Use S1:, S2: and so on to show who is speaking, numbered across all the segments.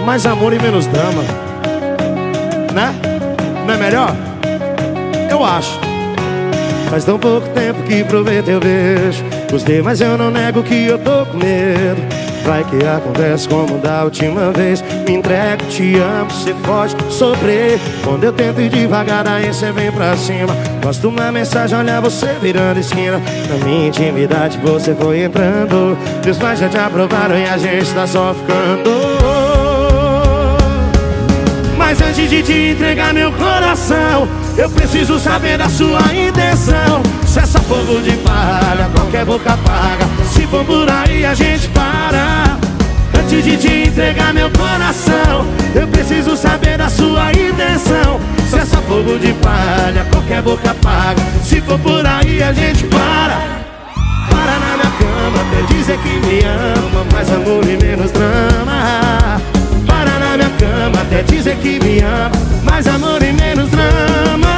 S1: mais amor e menos drama, né? Não é melhor? Eu acho. Faz tão pouco tempo que provei teu beijo. Gostei, mas eu não nego que eu tô com medo. Vai que acontece como da última vez. Me entrego, te amo, cê pode sofrer. Quando eu tento ir devagar, aí cê vem pra cima. Posto uma mensagem, olha você virando esquina. Na minha intimidade você foi entrando. Meus pais já te aprovaram e a gente tá só ficando. Mas antes de te entregar meu coração, eu preciso saber da sua intenção. Se é só fogo de palha, qualquer boca apaga. Se for por aí a gente para. Antes de te entregar meu coração, eu preciso saber da sua intenção. Se é só fogo de palha, qualquer boca apaga. Se for por aí a gente para. Para na minha cama até dizer que me ama, mais amor e menos drama. Para na minha cama até dizer que me ama, mais amor e menos drama.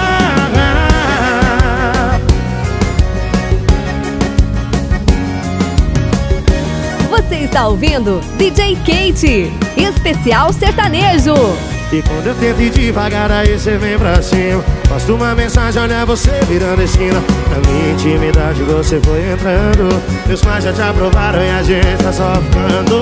S2: Você está ouvindo DJ Kate, especial sertanejo.
S1: E quando eu tento ir devagar, aí cê vem pra cima. Posto uma mensagem, olha você virando esquina. Na minha intimidade você foi entrando. Meus pais já te aprovaram e a gente tá só ficando.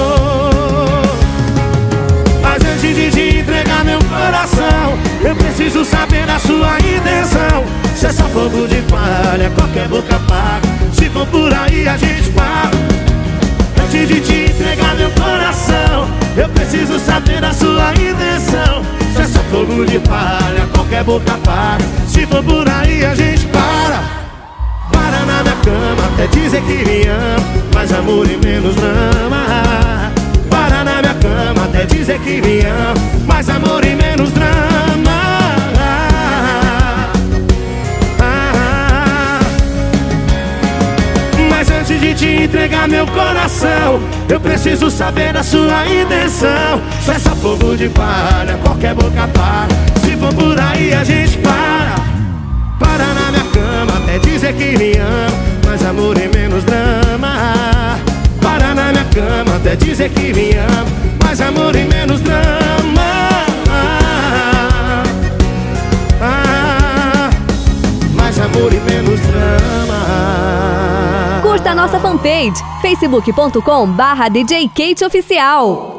S1: Mas antes de te entregar meu coração, eu preciso saber da sua intenção. Se é só fogo de palha, qualquer boca apaga. Se for por aí a gente para. Antes de te entregar meu coração, eu preciso saber da sua intenção. Se é só fogo de palha, qualquer boca apaga. Se for por aí a gente para. Para na minha cama até dizer que me ama, mais amor e menos drama. Para na minha cama até dizer que me ama, mais amor e menos drama. Mas antes de te entregar meu coração, eu preciso saber da sua intenção. Se é só fogo de palha, qualquer boca apaga. Se for por aí a gente para. Para na minha cama até dizer que me ama, mais amor e menos drama. Para na minha cama até dizer que me ama, mais amor e menos drama. Mais amor e menos drama.
S2: Curta a nossa fanpage, facebook.com/DJ Kate Oficial.